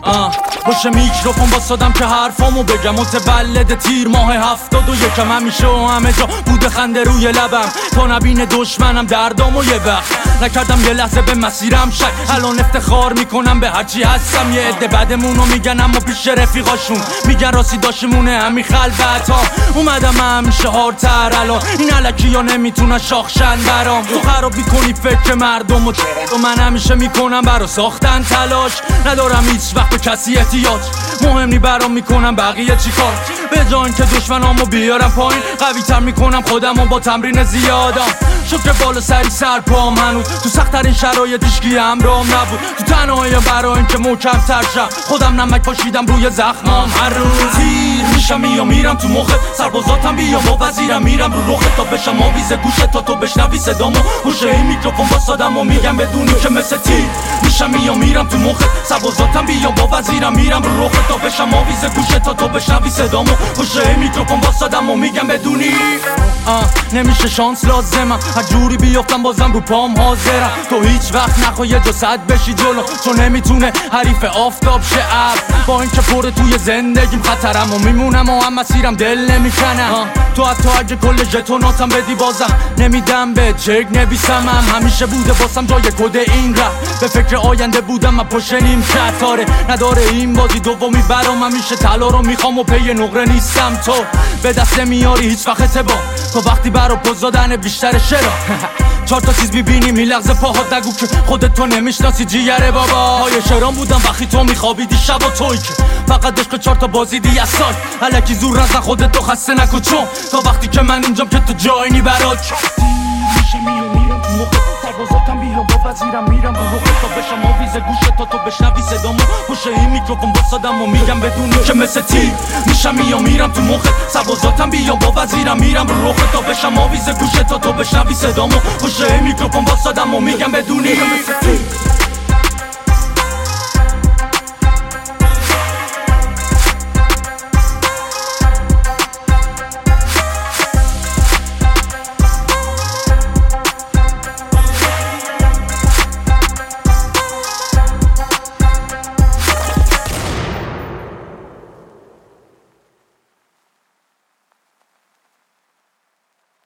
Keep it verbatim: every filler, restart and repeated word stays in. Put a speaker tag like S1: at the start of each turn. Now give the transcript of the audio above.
S1: باشه میکروفون واسادم که حرفامو بگم. متولد تیر ماه هفتاد و یکم، همیشه و همه جا بوده خنده روی لبم تا نبین دشمنم دردامو یه وقت نکردم یه لحظه به مسیرم شک. الان افتخار میکنم به هرچی هستم. یه عده بعدمونو میگن اما پیش رفیقاشون میگن راستی داشمونه همین خلوت ها. اومدم همیشه هارتر الان این علکی ها نمیتونن شاخشن برام. تو خراب میکنی فکر مردم و تو من همیشه میکنم برا ساختن تلاش. ندارم هیچ وقت به کسی احتیاج، مهم نی برام میکنم بقیه چی کار. به جای اینکه دشمنامو بیارم پایین قوی تر میکنم خودمو با تمرین زیادم. شکر بالا سری سر پام هنوز تو سخت‌ترین شرایط هیچکی همراهم نبود. تو تنهایی برای اینکه محکم تر شم خودم نمک پاشیدم روی زخمام. هر روز تیر میشم میام میرم تو مخت، سربازاتم بیام با وزیرم میرم رو رخت تا بشم آویز گوشت تا تو بشنوی صدامو. پشت این میکروفون واسادم و میگم بدونی که مثل تیر میشم میام میرم تو مخت، سربازاتم بیام با وزیرم میرم رو رخت تا بشم آویز گوشت تا تو بشنوی صدامو. پشت این میکروفون واسادم و میگم بدونی نمیشه شانس لازمم، هر جوری بیافتم بازم رو پام حاضرم. تو هیچ وقت نخواه یه جا صد بشی جلو، چون نمیتونه حریف آفتاب شه ابر. با اینکه پر توی زندگیم خطرم و میمونم و هم مسیرم دل نمیکنم. تو حتی اگه کل ژتوناتم بدی بازم نمیدم به چک نویسمم. همیشه بوده واسم جای کد این رفت، به فکر آینده بودم من پشت نیم کتاره. نداره این بازی دومی برام، همیشه طلا رو میخوام و پی نقره نیستم. تو به دست میاری هیچ وقت اعتبار، تو وقتی برا پوز دادن بیشتر شرا. چهار تا چیز میبینیم این لحظه پاهات، نگو که خودت تو نمیشناسی جیگره بابا. های شرام بودم وقتی تو میخوابیدی شب و توی که فقط عشق چهار تا بازی دی از سال. الکی زور نزن خودت تو خسته نکن، چون تا وقتی که من اینجام که تو جایی نی برات. میشه میو میرم تو موقع سربازاتم بیام با وزیرم میرم رو رخت تا بشم آویز گوشت تا تو بشنوی صدامو. پشت این میکروفون واسادم و میگم بدونی که مثل تیر میشم میام میرم تو موقع سربازاتم بیام با وزیرم میرم رو رخت تا بشم آویز گوشت تا تو بشنوی صدامو. پشت این میکروفون واسادم و میگم بدونی که مثل تیر